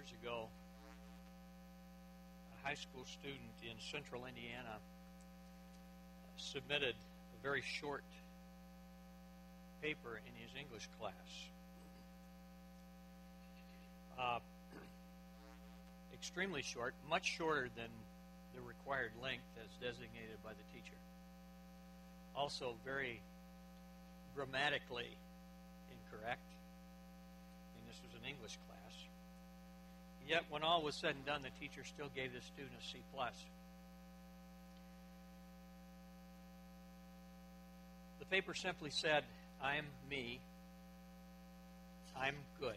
years ago, a high school student in central Indiana submitted a very short paper in his English class. Extremely short, much shorter than the required length as designated by the teacher. Also very grammatically incorrect. I mean, this was an English class. Yet, when all was said and done, the teacher still gave the student a C+. The paper simply said, "I'm me. I'm good.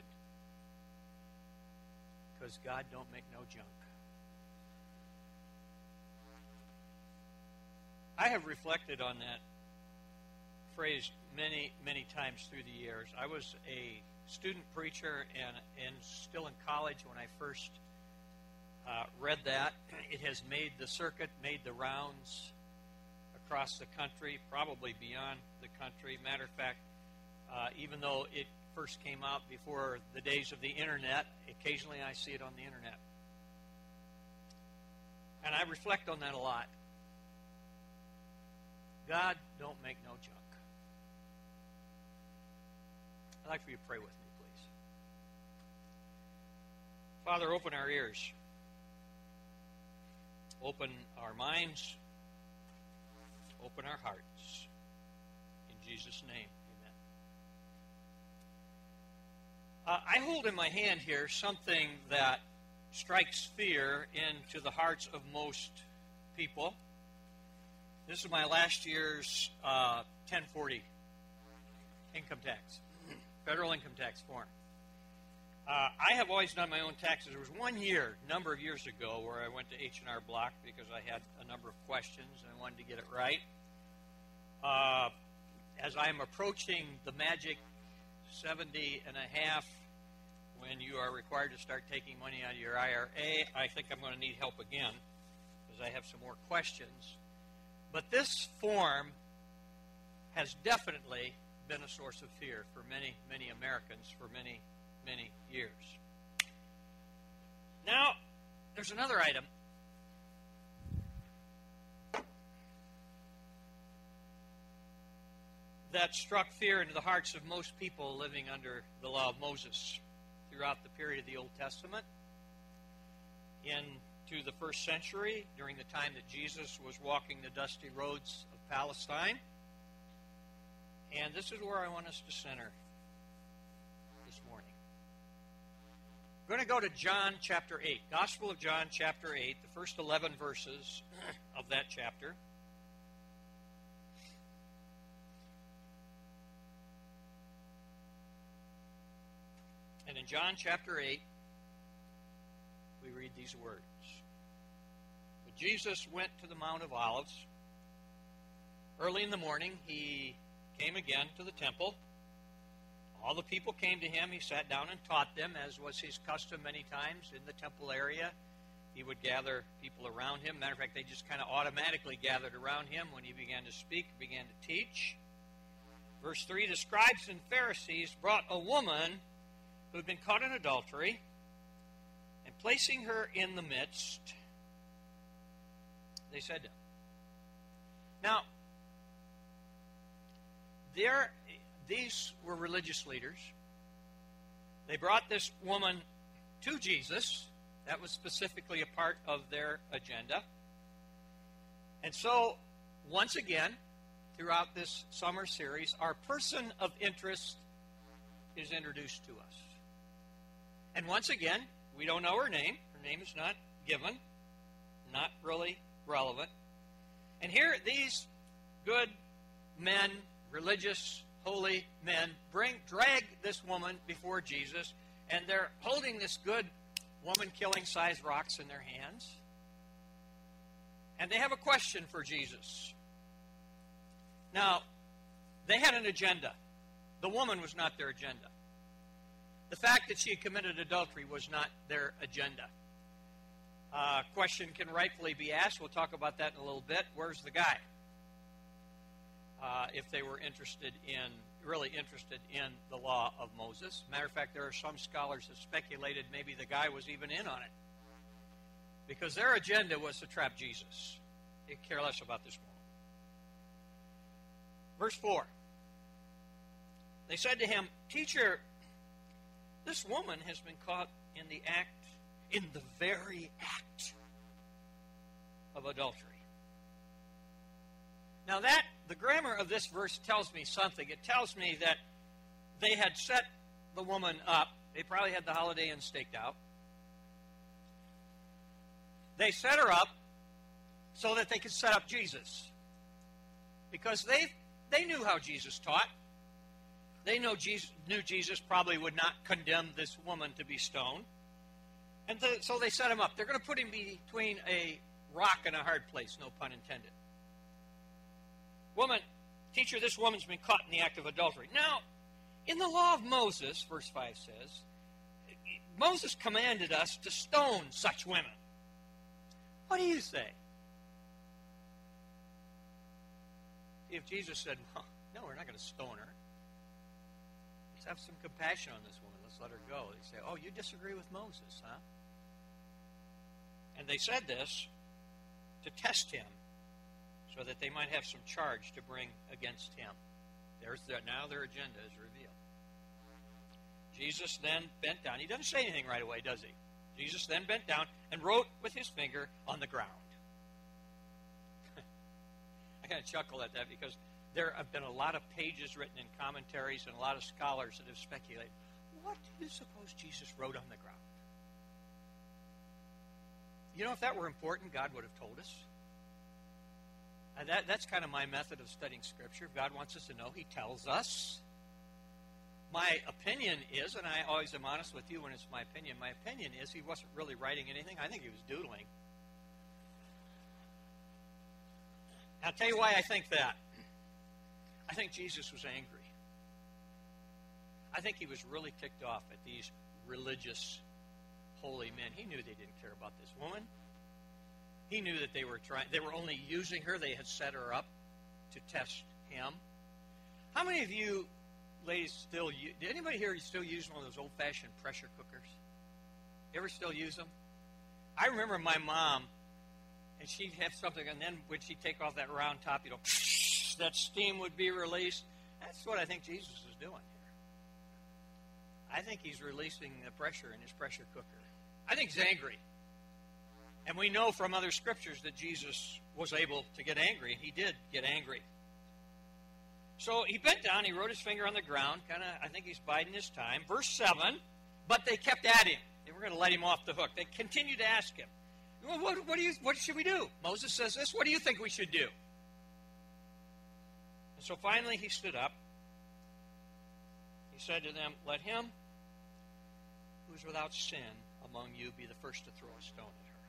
Because God don't make no junk." I have reflected on that phrase many, many times through the years. I was a student preacher and still in college when I first read that. It has made the circuit, made the rounds across the country, probably beyond the country. Matter of fact, even though it first came out before the days of the internet, occasionally I see it on the internet. And I reflect on that a lot. God don't make no junk. I'd like for you to pray with me, please. Father, open our ears. Open our minds. Open our hearts. In Jesus' name, amen. I hold in my hand here something that strikes fear into the hearts of most people. This is my last year's 1040 income tax, federal income tax form. I have always done my own taxes. There was one year, a number of years ago, where I went to H&R Block because I had a number of questions and I wanted to get it right. As I'm approaching the magic 70 and a half, when you are required to start taking money out of your IRA, I think I'm going to need help again because I have some more questions. But this form has definitely been a source of fear for many, many Americans for many, many years. Now, there's another item. That struck fear into the hearts of most people living under the law of Moses throughout the period of the Old Testament. Into the first century, during the time that Jesus was walking the dusty roads of Palestine. And this is where I want us to center this morning. We're going to go to John chapter 8. Gospel of John chapter 8, the first 11 verses of that chapter. And in John chapter 8, we read these words. But Jesus went to the Mount of Olives. Early in the morning, he came again to the temple. All the people came to him. He sat down and taught them, as was his custom many times in the temple area. He would gather people around him. Matter of fact, they just kind of automatically gathered around him when he began to speak, began to teach. Verse 3, the scribes and Pharisees brought a woman who had been caught in adultery, and placing her in the midst, they said to him. Now, these were religious leaders. They brought this woman to Jesus. That was specifically a part of their agenda. And so, once again, throughout this summer series, our person of interest is introduced to us. And once again, we don't know her name. Her name is not given, not really relevant. And here these good men, religious, holy men, drag this woman before Jesus, and they're holding this good woman-killing sized rocks in their hands. And they have a question for Jesus. Now, they had an agenda. The woman was not their agenda. The fact that she had committed adultery was not their agenda. Question can rightfully be asked. We'll talk about that in a little bit. Where's the guy? If they were interested in really interested in the law of Moses. Matter of fact, there are some scholars that speculated maybe the guy was even in on it, because their agenda was to trap Jesus. They care less about this woman. Verse 4. They said to him, "Teacher, this woman has been caught in the very act of adultery." Now the grammar of this verse tells me something. It tells me that they had set the woman up. They probably had the Holiday Inn staked out. They set her up so that they could set up Jesus. Because they knew how Jesus taught. They knew Jesus probably would not condemn this woman to be stoned. And so they set him up. They're going to put him between a rock and a hard place, no pun intended. Teacher, this woman's been caught in the act of adultery. Now, in the law of Moses, verse 5 says, Moses commanded us to stone such women. What do you say? If Jesus said, well, no, we're not going to stone her. Let's have some compassion on this woman. Let's let her go. They say, oh, you disagree with Moses, huh? And they said this to test him, so that they might have some charge to bring against him. Now their agenda is revealed. Jesus then bent down. He doesn't say anything right away, does he? Jesus then bent down and wrote with his finger on the ground. I kind of chuckle at that because there have been a lot of pages written in commentaries and a lot of scholars that have speculated. What do you suppose Jesus wrote on the ground? You know, if that were important, God would have told us. That's kind of my method of studying Scripture. If God wants us to know, He tells us. My opinion is, and I always am honest with you when it's my opinion is He wasn't really writing anything. I think He was doodling. I'll tell you why I think that. I think Jesus was angry. I think He was really ticked off at these religious, holy men. He knew they didn't care about this woman. He knew that they were only using her. They had set her up to test Him. How many of you ladies still use, did anybody here still use one of those old-fashioned pressure cookers? You ever still use them? I remember my mom, and she'd have something, and then when she'd take off that round top, that steam would be released. That's what I think Jesus is doing here. I think He's releasing the pressure in His pressure cooker. I think He's angry. And we know from other scriptures that Jesus was able to get angry, and He did get angry. So He bent down, He wrote His finger on the ground, I think He's biding His time. Verse 7, but they kept at Him. They were going to let Him off the hook. They continued to ask Him, well, what should we do? Moses says this, what do you think we should do? And so finally He stood up. He said to them, let him who is without sin among you be the first to throw a stone at her.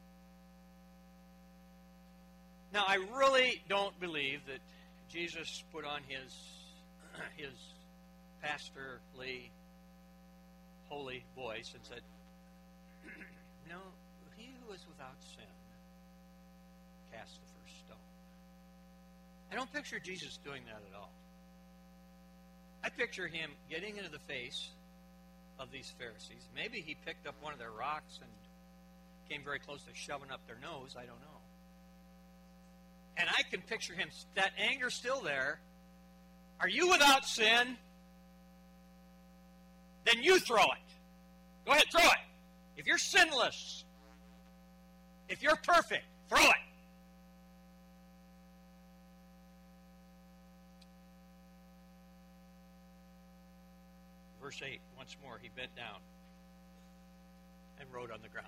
Now, I really don't believe that Jesus put on his pastorly, holy voice and said, no, he who is without sin, cast the first stone. I don't picture Jesus doing that at all. I picture Him getting into the face of these Pharisees. Maybe He picked up one of their rocks and came very close to shoving up their nose. I don't know. And I can picture Him, that anger still there. Are you without sin? Then you throw it. Go ahead, throw it. If you're sinless, if you're perfect, throw it. Verse 8, once more, He bent down and wrote on the ground.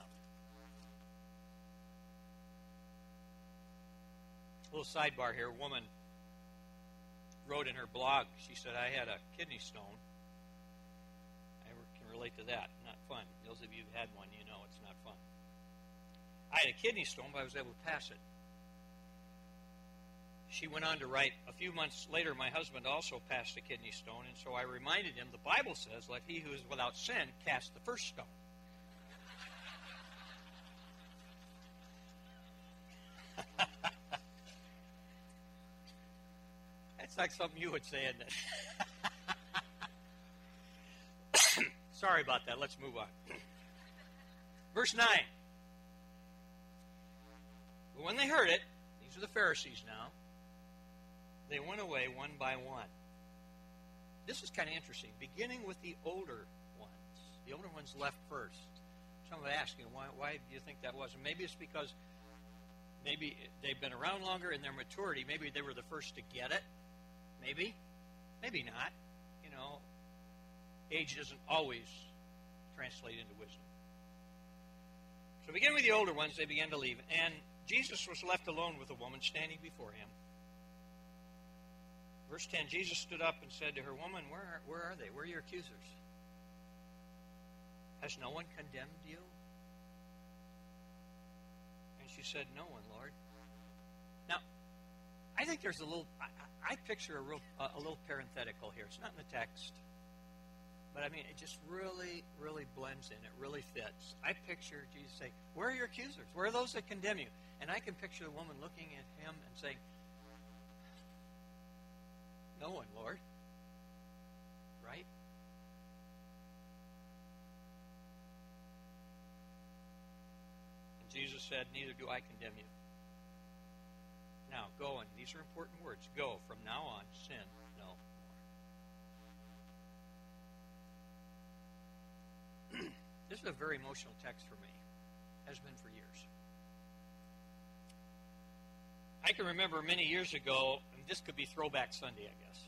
A little sidebar here. A woman wrote in her blog, she said, I had a kidney stone. I can relate to that. Not fun. Those of you who've had one, you know it's not fun. I had a kidney stone, but I was able to pass it. She went on to write, a few months later, my husband also passed a kidney stone, and so I reminded him, the Bible says, let he who is without sin cast the first stone. That's like something you would say, isn't it? Sorry about that. Let's move on. Verse 9. But when they heard it, these are the Pharisees now, they went away one by one. This is kind of interesting. Beginning with the older ones. The older ones left first. Some are asking, why do you think that was? And maybe it's because maybe they've been around longer in their maturity. Maybe they were the first to get it. Maybe. Maybe not. You know, age doesn't always translate into wisdom. So beginning with the older ones, they began to leave. And Jesus was left alone with a woman standing before him. Verse 10, Jesus stood up and said to her, Woman, where are they? Where are your accusers? Has no one condemned you? And she said, No one, Lord. Now, I think there's a little, I picture a little parenthetical here. It's not in the text. But I mean, it just really, really blends in. It really fits. I picture Jesus saying, Where are your accusers? Where are those that condemn you? And I can picture the woman looking at him and saying, No one, Lord. Right? And Jesus said, Neither do I condemn you. Now, go, and these are important words. Go, from now on, sin no more. This is a very emotional text for me. Has been for years. I can remember many years ago, and this could be Throwback Sunday, I guess.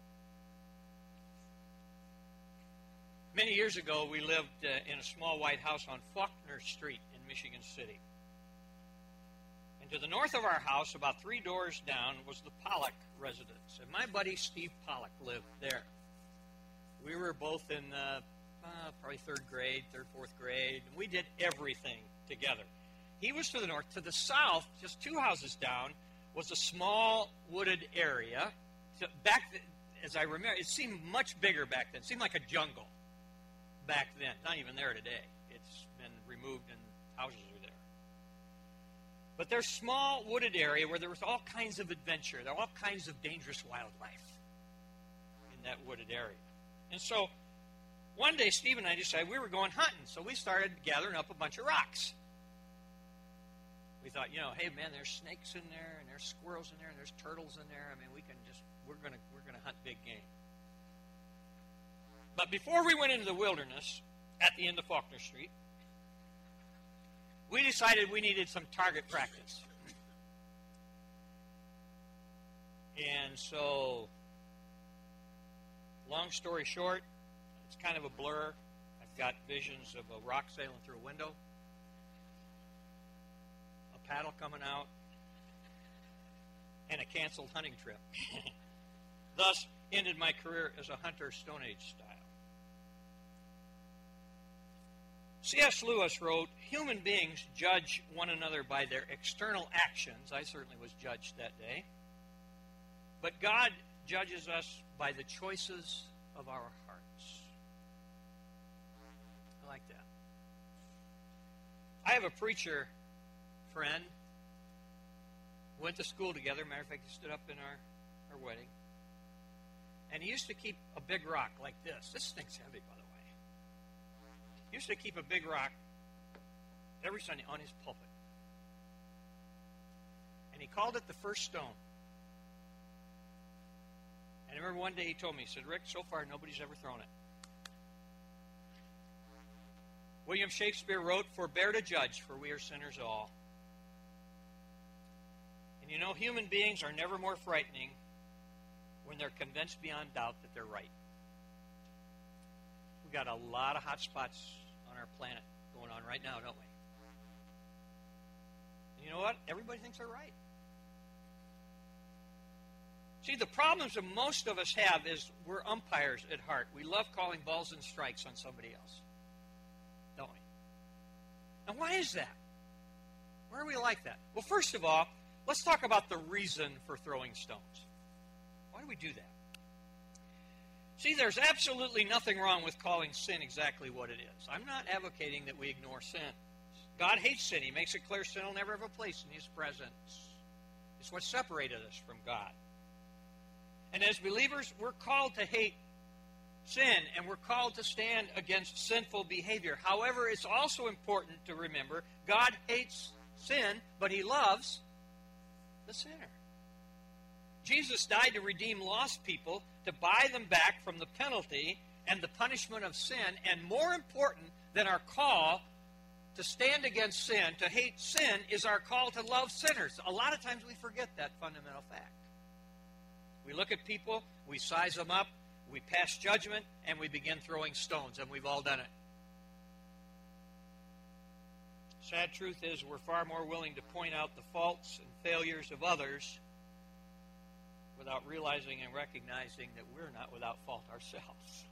Many years ago, we lived in a small white house on Faulkner Street in Michigan City. And to the north of our house, about 3 doors down, was the Pollock residence. And my buddy Steve Pollock lived there. We were both in probably 3rd grade, 4th grade. And we did everything together. He was to the north. To the south, just 2 houses down, was a small wooded area. So as I remember, it seemed much bigger back then. It seemed like a jungle back then. Not even there today. It's been removed and houses are there. But there's a small wooded area where there was all kinds of adventure. There were all kinds of dangerous wildlife in that wooded area. And so one day Steve and I decided we were going hunting. So we started gathering up a bunch of rocks. We thought, hey man, there's snakes in there, and there's squirrels in there, and there's turtles in there. I mean, we're gonna hunt big game. But before we went into the wilderness at the end of Faulkner Street, we decided we needed some target practice. And so, long story short, it's kind of a blur. I've got visions of a rock sailing through a window, paddle coming out, and a canceled hunting trip. Thus ended my career as a hunter Stone Age style. C.S. Lewis wrote, Human beings judge one another by their external actions. I certainly was judged that day. But God judges us by the choices of our hearts. I like that. I have a preacher friend. Went to school together. Matter of fact, he stood up in our wedding. And he used to keep a big rock like this. This thing's heavy, by the way. He used to keep a big rock every Sunday on his pulpit. And he called it the first stone. And I remember one day he told me, he said, Rick, so far nobody's ever thrown it. William Shakespeare wrote, Forbear to judge, for we are sinners all. And human beings are never more frightening when they're convinced beyond doubt that they're right. We've got a lot of hot spots on our planet going on right now, don't we? And you know what? Everybody thinks they're right. See, the problems that most of us have is we're umpires at heart. We love calling balls and strikes on somebody else, don't we? Now, why is that? Why are we like that? Well, first of all, let's talk about the reason for throwing stones. Why do we do that? See, there's absolutely nothing wrong with calling sin exactly what it is. I'm not advocating that we ignore sin. God hates sin. He makes it clear sin will never have a place in His presence. It's what separated us from God. And as believers, we're called to hate sin, and we're called to stand against sinful behavior. However, it's also important to remember God hates sin, but He loves the sinner. Jesus died to redeem lost people, to buy them back from the penalty and the punishment of sin, and more important than our call to stand against sin, to hate sin, is our call to love sinners. A lot of times we forget that fundamental fact. We look at people, we size them up, we pass judgment, and we begin throwing stones, and we've all done it. Sad truth is we're far more willing to point out the faults and failures of others without realizing and recognizing that we're not without fault ourselves.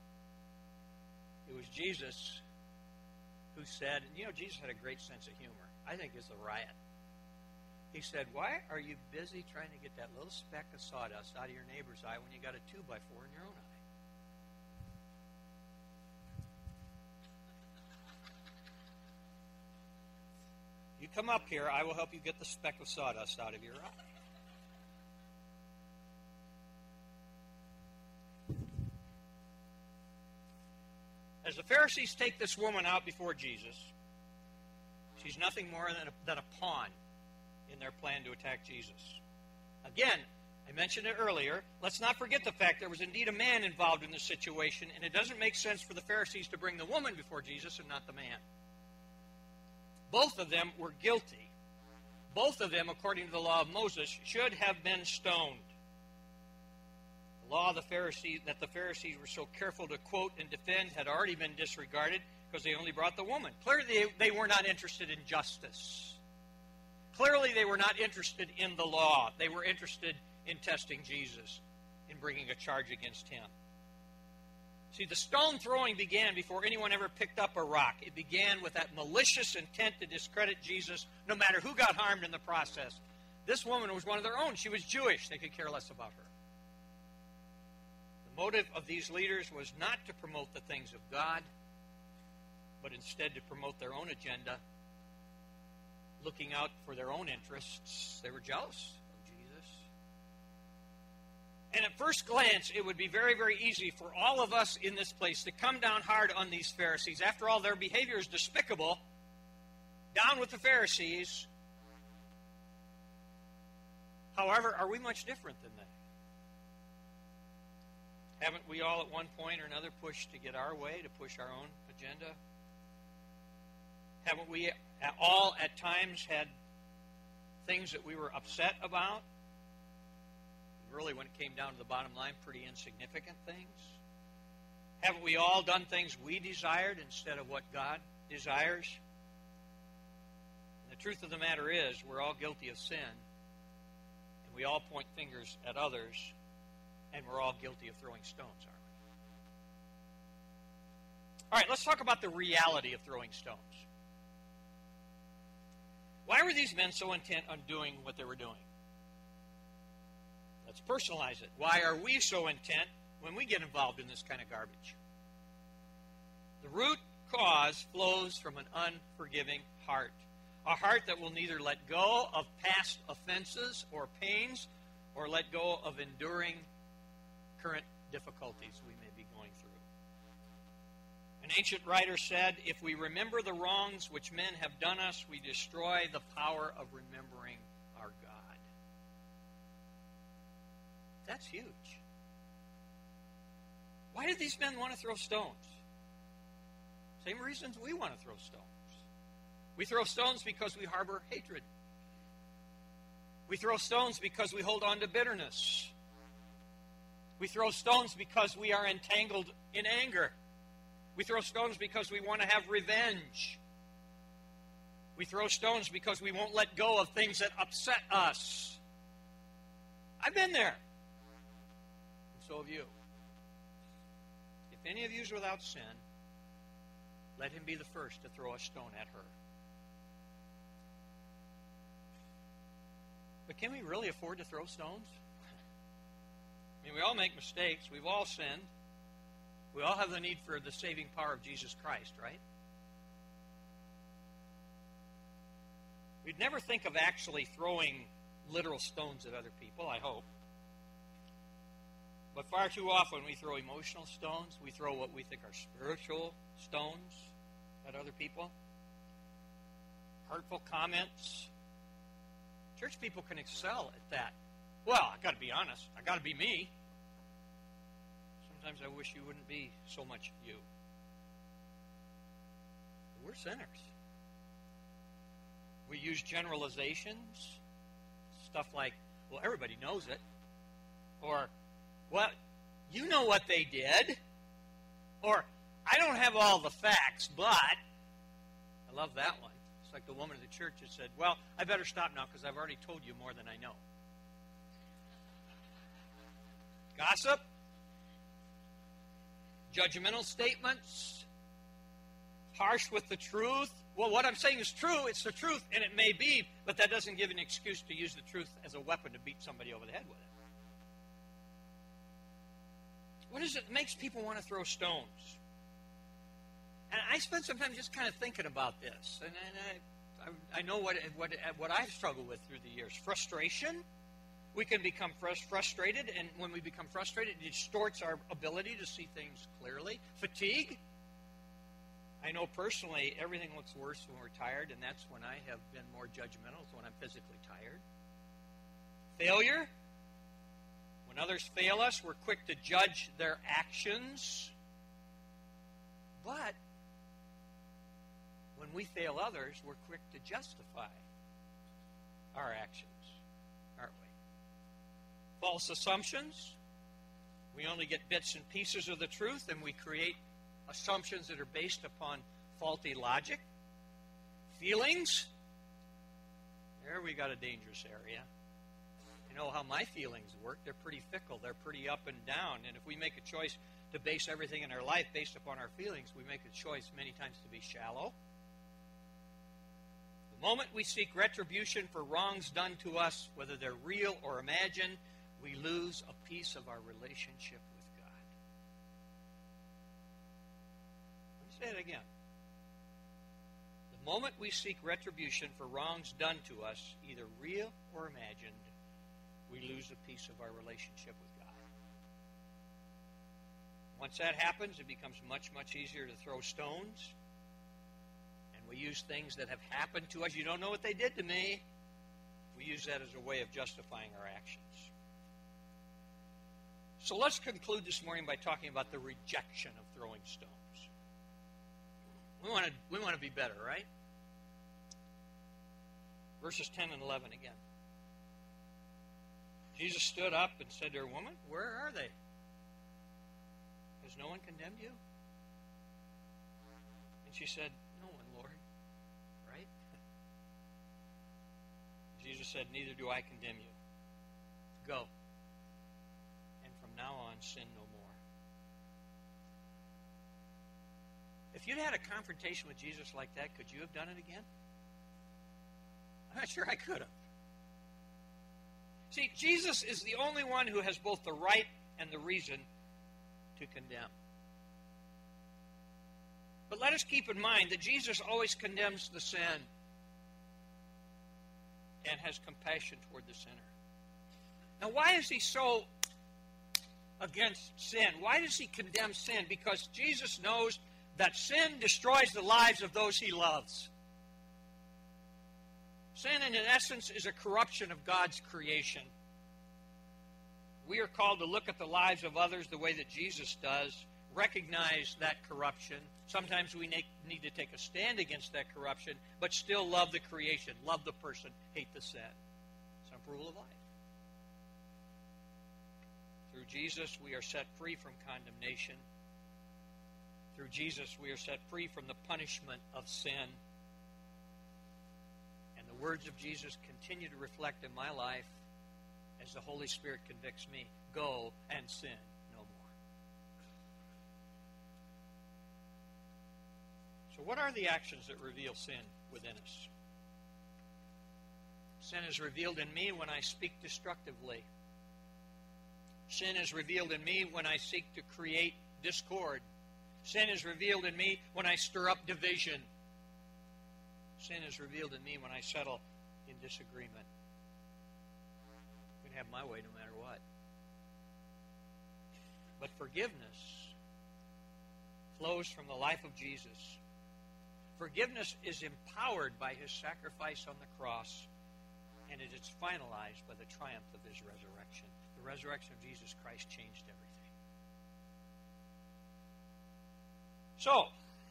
It was Jesus who said, and Jesus had a great sense of humor. I think it's a riot. He said, why are you busy trying to get that little speck of sawdust out of your neighbor's eye when you got a 2x4 in your own eye? You come up here, I will help you get the speck of sawdust out of your eye. As the Pharisees take this woman out before Jesus, she's nothing more than a pawn in their plan to attack Jesus. Again, I mentioned it earlier, let's not forget the fact there was indeed a man involved in this situation, and it doesn't make sense for the Pharisees to bring the woman before Jesus and not the man. Both of them were guilty. Both of them, according to the law of Moses, should have been stoned. The law of the Pharisees that the Pharisees were so careful to quote and defend had already been disregarded because they only brought the woman. Clearly, they were not interested in justice. Clearly, they were not interested in the law. They were interested in testing Jesus, in bringing a charge against him. See, the stone throwing began before anyone ever picked up a rock. It began with that malicious intent to discredit Jesus, no matter who got harmed in the process. This woman was one of their own. She was Jewish. They could care less about her. The motive of these leaders was not to promote the things of God, but instead to promote their own agenda, looking out for their own interests. They were jealous of Jesus. And at first glance, it would be very, very easy for all of us in this place to come down hard on these Pharisees. After all, their behavior is despicable. Down with the Pharisees. However, are we much different than they? Haven't we all at one point or another pushed to get our way, to push our own agenda? Haven't we all at times had things that we were upset about? Really, when it came down to the bottom line, pretty insignificant things. Haven't we all done things we desired instead of what God desires? And the truth of the matter is, we're all guilty of sin, and we all point fingers at others, and we're all guilty of throwing stones, aren't we? All right, let's talk about the reality of throwing stones. Why were these men so intent on doing what they were doing? Let's personalize it. Why are we so intent when we get involved in this kind of garbage? The root cause flows from an unforgiving heart. A heart that will neither let go of past offenses or pains or let go of enduring current difficulties we may be going through. An ancient writer said, if we remember the wrongs which men have done us, we destroy the power of remembering our God. That's huge. Why did these men want to throw stones? Same reasons we want to throw stones. We throw stones because we harbor hatred. We throw stones because we hold on to bitterness. We throw stones because we are entangled in anger. We throw stones because we want to have revenge. We throw stones because we won't let go of things that upset us. I've been there. And so have you. If any of you is without sin, let him be the first to throw a stone at her. But can we really afford to throw stones? I mean, we all make mistakes. We've all sinned. We all have the need for the saving power of Jesus Christ, right? We'd never think of actually throwing literal stones at other people, I hope. But far too often we throw emotional stones. We throw what we think are spiritual stones at other people. Hurtful comments. Church people can excel at that. Well, I got to be honest. I got to be me. Sometimes I wish you wouldn't be so much you. We're sinners. We use generalizations. Stuff like, well, everybody knows it. Or, well, you know what they did. Or, I don't have all the facts, but... I love that one. It's like the woman at the church that said, well, I better stop now because I've already told you more than I know. Gossip. Judgmental statements. Harsh with the truth. Well, what I'm saying is true. It's the truth, and it may be, but that doesn't give an excuse to use the truth as a weapon to beat somebody over the head with it. What is it that makes people want to throw stones? And I spent some time just kind of thinking about this, and I know what I've struggled with through the years. Frustration. We can become frustrated, and when we become frustrated, it distorts our ability to see things clearly. Fatigue. I know personally everything looks worse when we're tired, and that's when I have been more judgmental, is when I'm physically tired. Failure. When others fail us, we're quick to judge their actions. But when we fail others, we're quick to justify our actions, aren't we? False assumptions. We only get bits and pieces of the truth, and we create assumptions that are based upon faulty logic. Feelings. There we got a dangerous area. You know how my feelings work. They're pretty fickle. They're pretty up and down. And if we make a choice to base everything in our life based upon our feelings, we make a choice many times to be shallow. The moment we seek retribution for wrongs done to us, whether they're real or imagined, we lose a piece of our relationship with God. Let me say it again. The moment we seek retribution for wrongs done to us, either real or imagined, we lose a piece of our relationship with God. Once that happens, it becomes much, much easier to throw stones. And we use things that have happened to us. You don't know what they did to me. We use that as a way of justifying our actions. So let's conclude this morning by talking about the rejection of throwing stones. We want to be better, right? Verses 10 and 11 again. Jesus stood up and said to her, "Woman, where are they? Has no one condemned you?" And she said, "No one, Lord." Right? Jesus said, "Neither do I condemn you. Go. And from now on, sin no more." If you'd had a confrontation with Jesus like that, could you have done it again? I'm not sure I could have. See, Jesus is the only one who has both the right and the reason to condemn. But let us keep in mind that Jesus always condemns the sin and has compassion toward the sinner. Now, why is he so against sin? Why does he condemn sin? Because Jesus knows that sin destroys the lives of those he loves. Sin, in essence, is a corruption of God's creation. We are called to look at the lives of others the way that Jesus does, recognize that corruption. Sometimes we need to take a stand against that corruption, but still love the creation, love the person, hate the sin. Some rule of life. Through Jesus, we are set free from condemnation. Through Jesus, we are set free from the punishment of sin. The words of Jesus continue to reflect in my life as the Holy Spirit convicts me. Go and sin no more. So what are the actions that reveal sin within us? Sin is revealed in me when I speak destructively. Sin is revealed in me when I seek to create discord. Sin is revealed in me when I stir up division. Sin is revealed in me when I settle in disagreement. I can have my way no matter what. But forgiveness flows from the life of Jesus. Forgiveness is empowered by his sacrifice on the cross, and it is finalized by the triumph of his resurrection. The resurrection of Jesus Christ changed everything. So,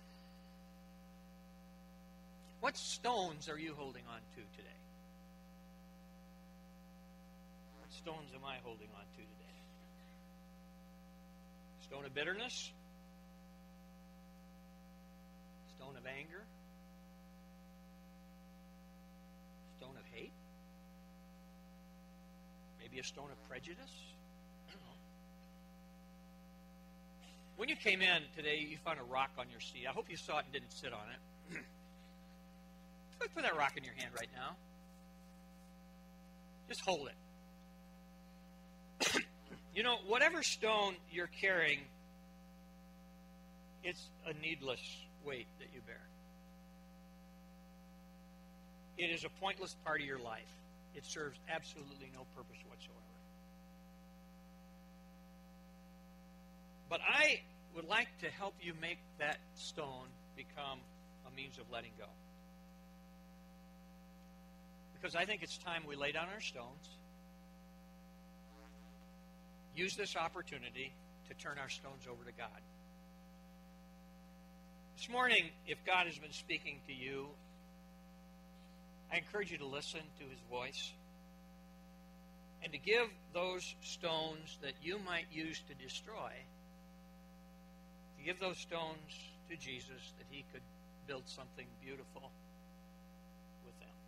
what stones are you holding on to today? What stones am I holding on to today? Stone of bitterness? Stone of anger? Stone of hate? Maybe a stone of prejudice? I don't know. When you came in today, you found a rock on your seat. I hope you saw it and didn't sit on it. Put that rock in your hand right now. Just hold it. You know, whatever stone you're carrying, it's a needless weight that you bear. It is a pointless part of your life. It serves absolutely no purpose whatsoever. But I would like to help you make that stone become a means of letting go. Because I think it's time we lay down our stones, use this opportunity to turn our stones over to God. This morning, if God has been speaking to you, I encourage you to listen to his voice and to give those stones that you might use to destroy, to give those stones to Jesus that he could build something beautiful with them.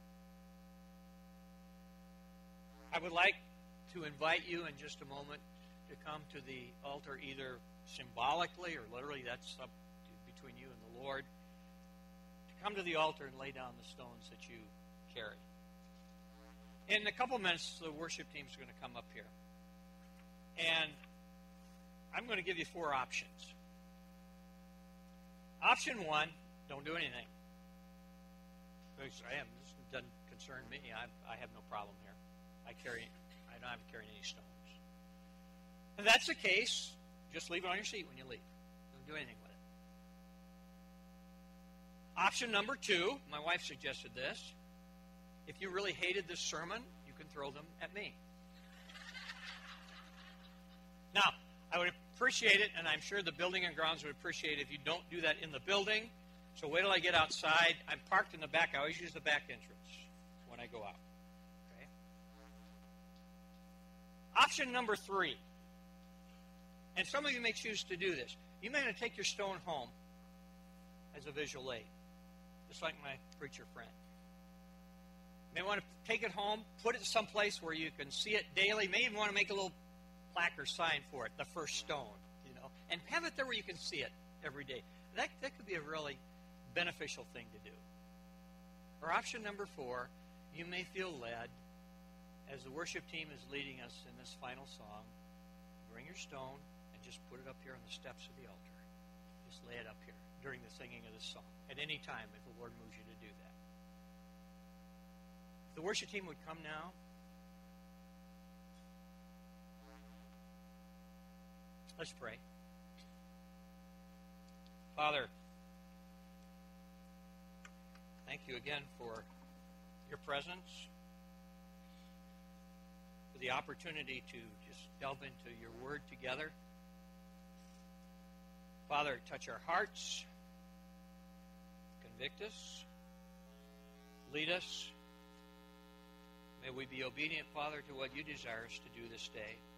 I would like to invite you in just a moment to come to the altar, either symbolically or literally, that's up between you and the Lord, to come to the altar and lay down the stones that you carry. In a couple minutes, the worship team is going to come up here. And I'm going to give you 4 options. Option 1, don't do anything. This doesn't concern me. I have no problem here. I don't have to carry any stones. If that's the case, just leave it on your seat when you leave. Don't do anything with it. Option number 2, my wife suggested this. If you really hated this sermon, you can throw them at me. Now, I would appreciate it, and I'm sure the building and grounds would appreciate it if you don't do that in the building. So wait till I get outside. I'm parked in the back. I always use the back entrance when I go out. Okay? Option number 3. And some of you may choose to do this. You may want to take your stone home as a visual aid, just like my preacher friend. You may want to take it home, put it someplace where you can see it daily. You may even want to make a little plaque or sign for it, the first stone, and have it there where you can see it every day. That could be a really beneficial thing to do. Or option number 4, you may feel led, as the worship team is leading us in this final song, bring your stone and just put it up here on the steps of the altar. Just lay it up here during the singing of this song, at any time if the Lord moves you to do that. The worship team would come now. Let's pray. Father, thank you again for your presence, for the opportunity to just delve into your word together. Father, touch our hearts, convict us, lead us. May we be obedient, Father, to what you desire us to do this day.